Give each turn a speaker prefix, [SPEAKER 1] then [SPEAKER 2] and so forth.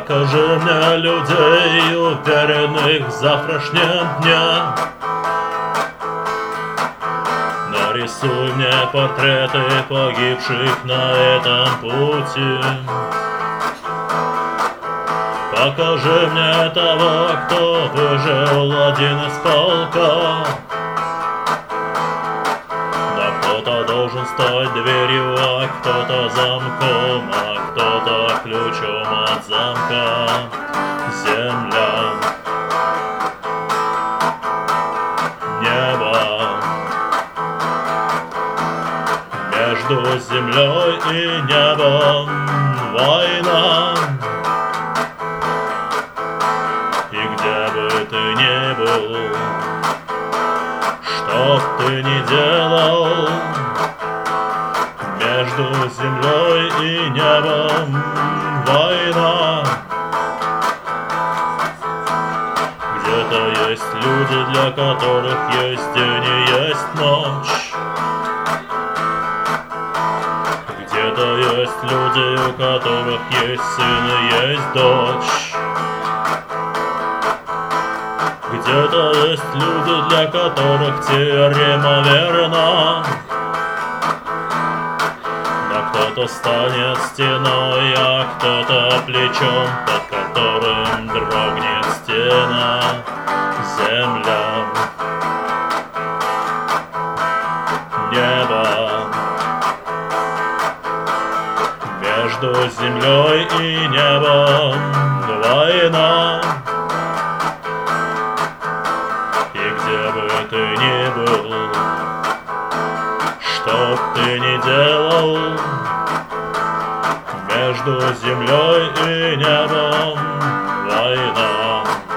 [SPEAKER 1] Покажи мне людей, уверенных в завтрашнем дне. Нарисуй мне портреты погибших на этом пути. Покажи мне того, кто выжил один из полка. Да кто-то должен стать дверью, а кто-то замком, а кто-то ключом от замка. Земля, небо, между землей и небом война. И где бы ты ни был, что б ты ни делал, между землей и небом война. Где-то есть люди, для которых есть день и есть ночь. Где-то есть люди, у которых есть сын и есть дочь. Где-то есть люди, для которых теорема верна. Но кто-то станет стеной, а кто-то плечом, под которым дрогнет стена. Земля, небо, между землей и небом война. И где бы ты ни был, что б ты ни делал, между землей и небом война.